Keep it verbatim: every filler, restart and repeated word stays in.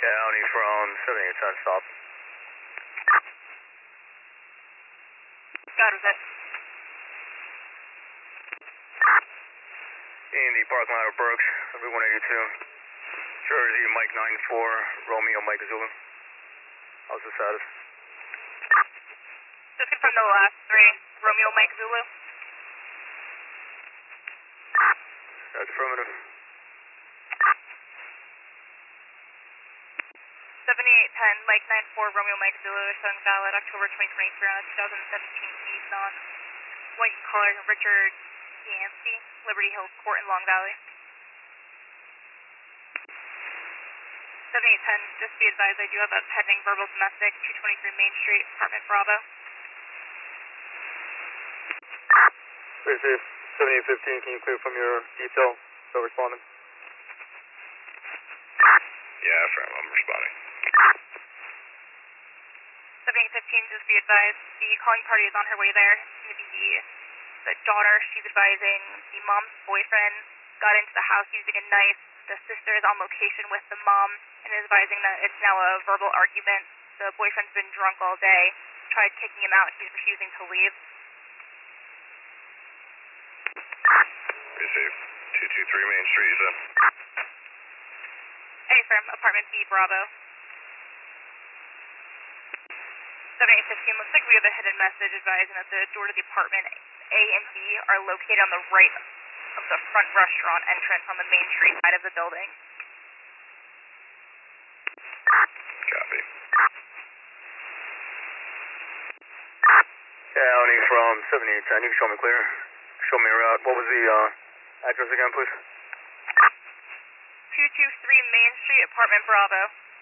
County from seventy-eight ten, stop. God, was that? In the parking lot of Berks, W one eighty-two. Jersey, Mike nine four, Romeo, Mike Zulu. How's the status? Just confirm the last three. Romeo, Mike Zulu. That's affirmative. seventy-eight ten, Mike nine four, Romeo, Mike Zulu, showing valid October twenty twenty-three on a two thousand seventeen Nissan. White and color, Richard Yancey, Liberty Hills Court in Long Valley. seventy-eight ten, just be advised I do have a pending verbal domestic, two twenty-three Main Street, apartment Bravo. Receive. seventy-eight fifteen, can you clear from your detail? Still responding? Yeah, affirm, I'm responding. seventy-eight fifteen, just be advised the calling party is on her way there. It's going to be the, the daughter. She's advising the mom's boyfriend got into the house using a knife. The sister is on location with the mom and is advising that it's now a verbal argument. The boyfriend's been drunk all day, tried kicking him out. He's refusing to leave. Receive. two two three Main Street, you said? Hey, firm, apartment B, Bravo. seventy-eight fifteen, looks like we have a hidden message advising that the door to the apartment A and B are located on the right of the front restaurant entrance on the Main Street side of the building. Copy. County from seventy-eight ten, you can show me clear. Show me a route. What was the uh, address again, please? two two three Main Street, apartment Bravo.